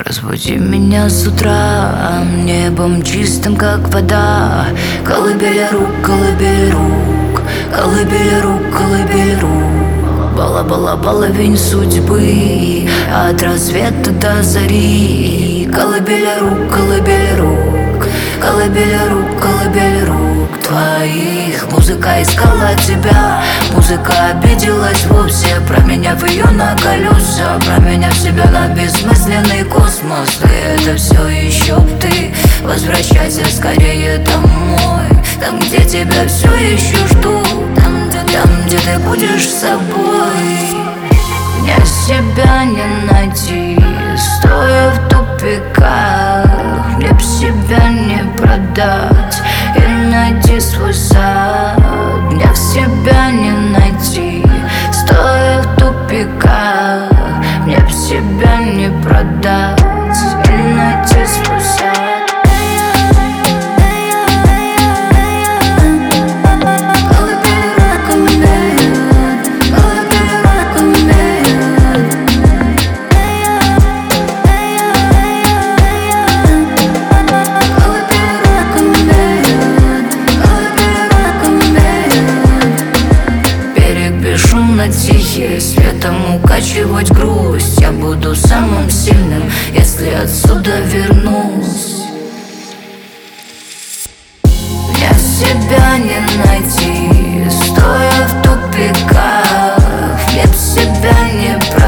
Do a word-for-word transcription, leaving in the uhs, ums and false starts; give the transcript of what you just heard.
Разбуди меня с утра небом чистым, как вода. Колыбель рук, колыбель рук, колыбель рук, колыбель рук. Бала-бала, половень судьбы, от рассвета до зари. Колыбель рук, колыбель рук, колыбель рук, колыбель рук твоих. Музыка искала тебя, музыка обиделась вовсе, променяв ее на колеса, променяв себя на бессмысленный космос. Ты это все еще ты, возвращайся скорее домой, там, где тебя все еще ждут, там, где, там, где ты будешь собой. Мне себя не найти, стоя в тупиках. Мне б себя не продать и найти свой сад. Мне в себя не найти, стоя в тупиках. Мне б себя не продать и найти свой сад. Тихий, светом укачивать грусть. Я буду самым сильным, если отсюда вернусь. Мне себя не найти, стоя в тупиках. Мне б себя не брать